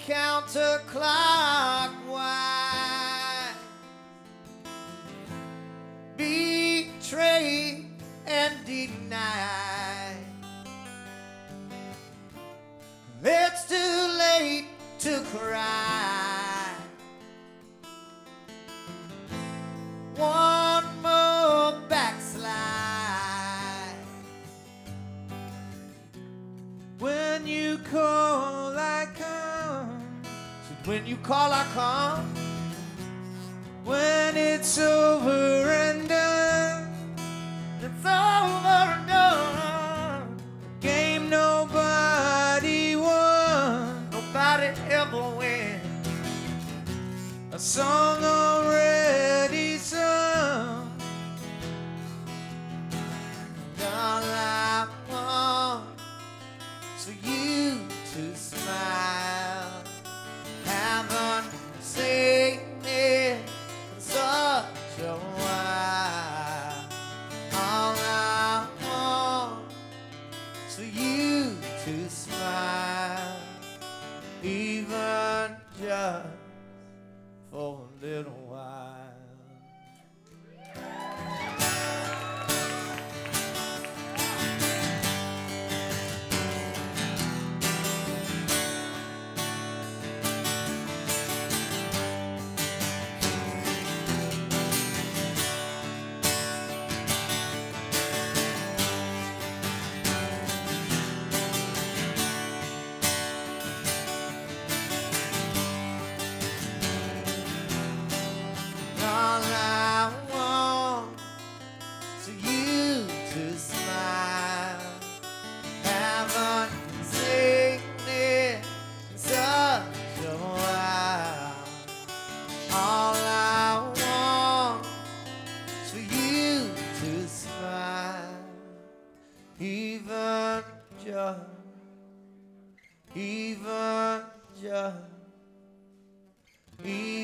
counterclockwise, betray and deny. It's too late to cry. One more backslide. When you call, I come. When you call, I come. When it's over and done, It's over and done. game nobody won. Nobody ever wins. A song already sung. All I want for you to smile. Haven't seen it in such a while. All I want for you to smile, even just for a little while. All I want for you to smile. Haven't seen it in such a while. All I want for you to smile, even just, even